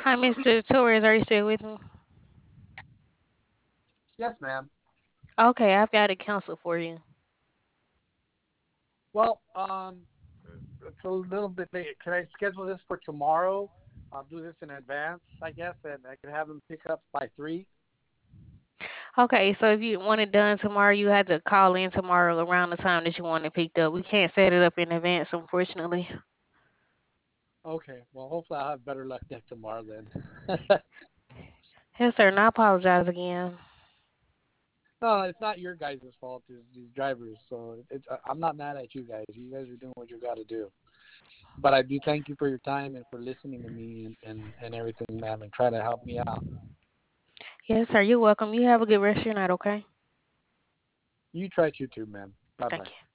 Hi, Mr. Torres. Are you still with me? Yes, ma'am. Okay, I've got it canceled for you. Well, it's a little bit late. Can I schedule this for tomorrow? I'll do this in advance, I guess, and I can have them pick up by 3. Okay, so if you want it done tomorrow, you have to call in tomorrow around the time that you want it picked up. We can't set it up in advance, unfortunately. Okay. Well, hopefully I'll have better luck next tomorrow then. Yes, sir, and I apologize again. No, it's not your guys' fault. It's these drivers. So I'm not mad at you guys. You guys are doing what you got to do. But I do thank you for your time and for listening to me and everything, ma'am, and trying to help me out. Yes, sir, you're welcome. You have a good rest of your night, okay? You try to too, ma'am. Bye Thank bye. you.